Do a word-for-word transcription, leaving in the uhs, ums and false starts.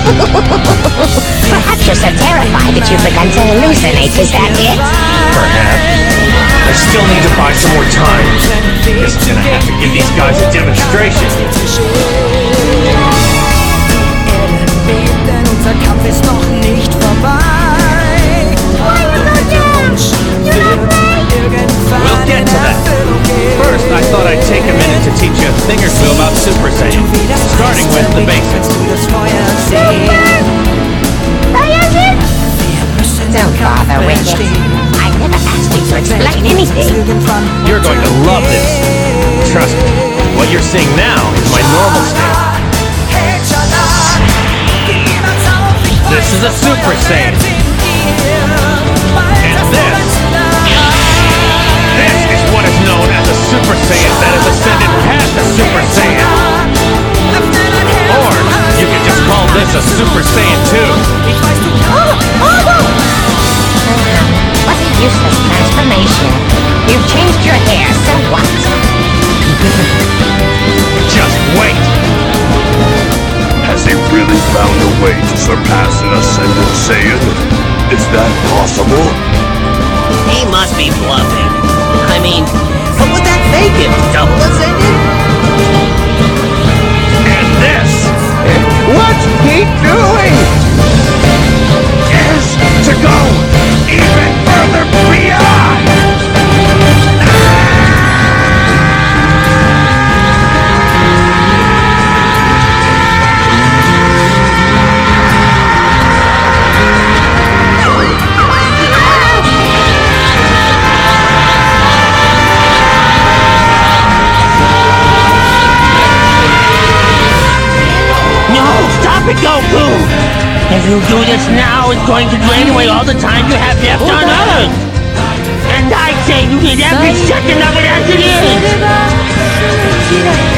Perhaps you're so terrified that you've begun to hallucinate, is that it? Perhaps. I still need to buy some more time. Guess I'm gonna have to give these guys a demonstration. Unser Kampf ist noch nicht vorbei. We'll get to that. First, I thought I'd take a minute to teach you a thing or two about Super Saiyan, starting with the basics. Don't bother with it. I never asked you to explain anything. You're going to love this. Trust me, what you're seeing now is my normal state. This is a Super Saiyan. And this, this is what is known as a Super Saiyan that has ascended past a Super Saiyan. Or, you could just call this a Super Saiyan two. What a useless transformation. You've changed your hair, so what? Just wait. Has he really found a way to surpass an Ascended Saiyan? Is that possible? He must be bluffing. I mean, what would that make him? Double Ascended? And this What's he doing? is to go even further beyond. Goku! If you do this now, it's going to drain away all the time you have left on Earth! And I say you need every second of it as it is!